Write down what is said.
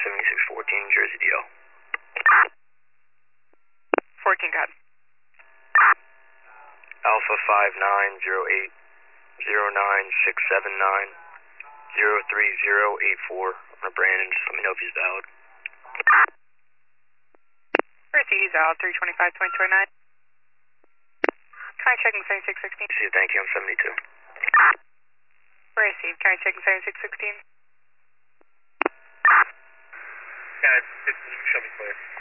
7614, Jersey DL. 14, God. Alpha 5908 09679 03084 on a Brandon, just let me know if he's valid. Receive, he's out, 325.29. Can I check in 7616? See, thank you, I'm 72. Receive, can I check in 7616? Guys, show me clear.